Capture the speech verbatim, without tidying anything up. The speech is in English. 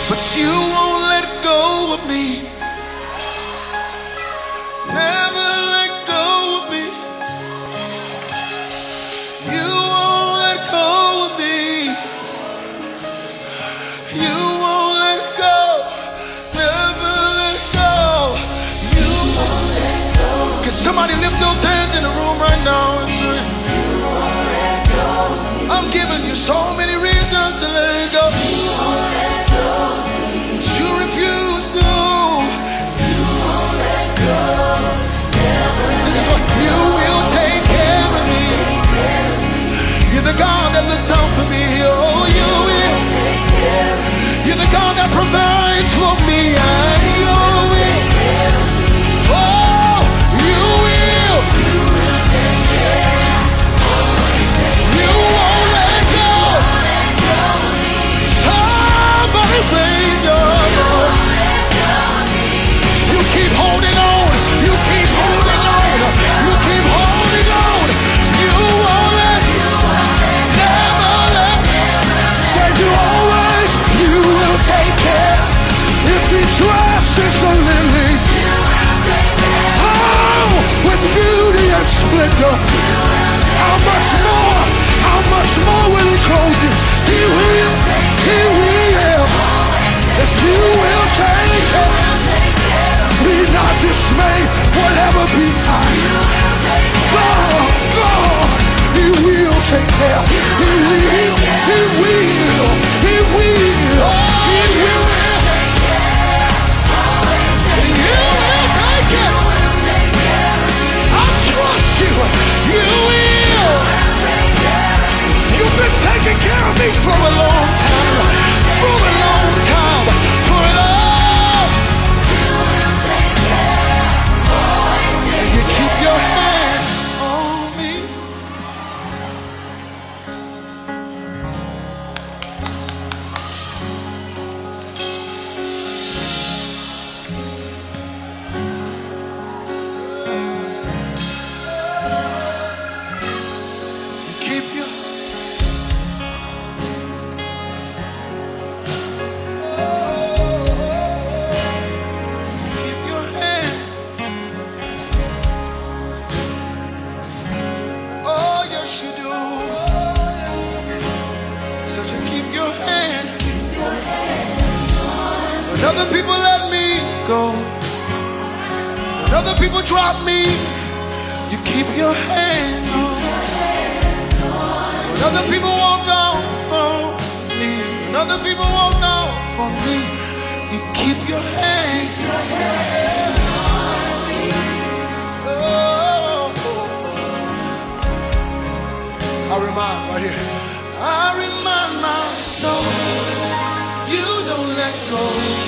but you won't let go of me. Never let go of me. You won't let go of me. You won't let go. Never let go. You won't let go. Can somebody lift those hands in the room right now and say, you won't let go. I'm giving you so many reasons to let go. You won't let go. You refuse to. You won't let go. This is what you will take care of me. You're the God that looks out for me. Oh, you will. You're the God that provides for me. And you will. Oh, you will. You won't let go. Somebody raise your voice. You keep holding on. You keep holding on. You keep holding on. You won't let. Never let. Said you always. You will take care. If he dresses the lily, oh, with beauty and splendor, how much more? How much more will he clothe you? He will. He will. Yes, you will take care. Be not dismayed, whatever be time. God, God, he will take care. He will, he will, he will, he will. You will take care. I trust you. You will. You've been taking care of me for a long time. For a long time. For it all. And you keep your hand on me. You keep your keep your hand. Oh, yes, you do. So you keep your hand. When other people let me go, when other people drop me, you keep your hand on. When other people walk down for me, when other people walk down for me, you keep your hand. Oh, I remind right here. I remind my soul, you don't let go.